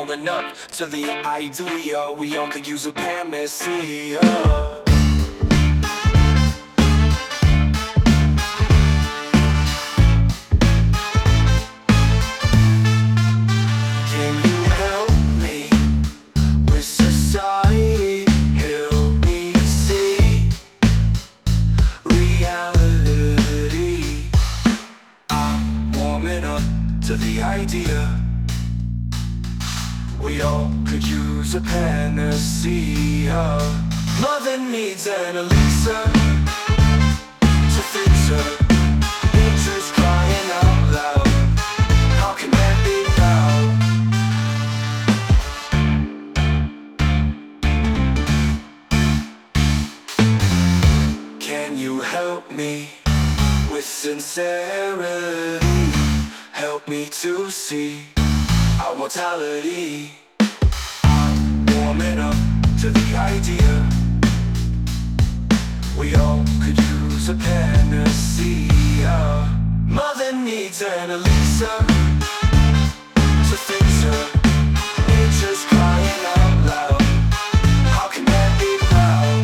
holding up to the idea. We all could use a panacea. Can you help me with society? Help me see reality. I'm warming up to the idea. We all could use a panacea. Mother needs an elixir to fix her. Nature's crying out loud. How can that be found? Can you help me with sincerity? Help me to see our mortality. I'm warming up to the idea. We all could use a panacea. Mother needs an elixir to fix her. Nature's crying out loud. How can that be proud?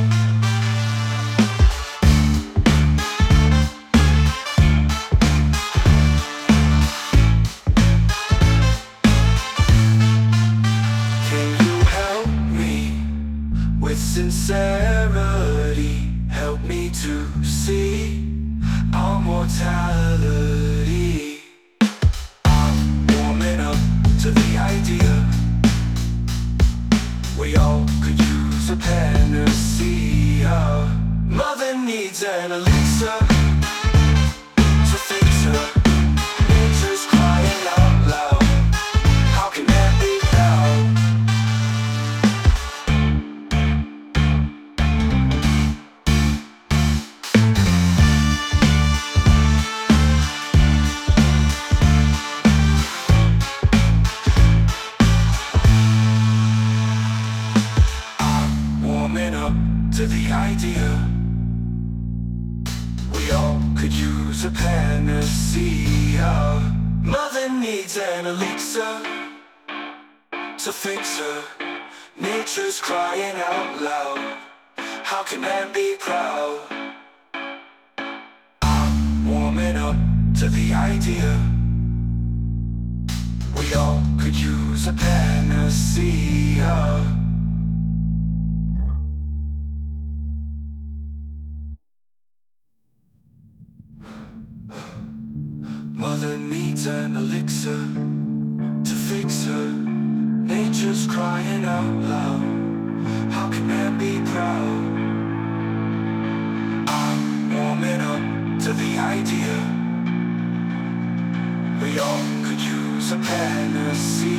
With sincerity, help me to see our mortality. I'm warming up to the idea. We all could use a panacea. Mother needs an elixir to fix her. Nature's crying out loud. How can that be found? To the idea. We all could use a panacea. Mother needs an elixir to fix her. Nature's crying out loud. How can man be proud? I'm warming up to the idea. We all could use a panacea. Mother needs an elixir to fix her. Nature's crying out loud. How can man be proud? I'm warming up to the idea. We all could use a panacea.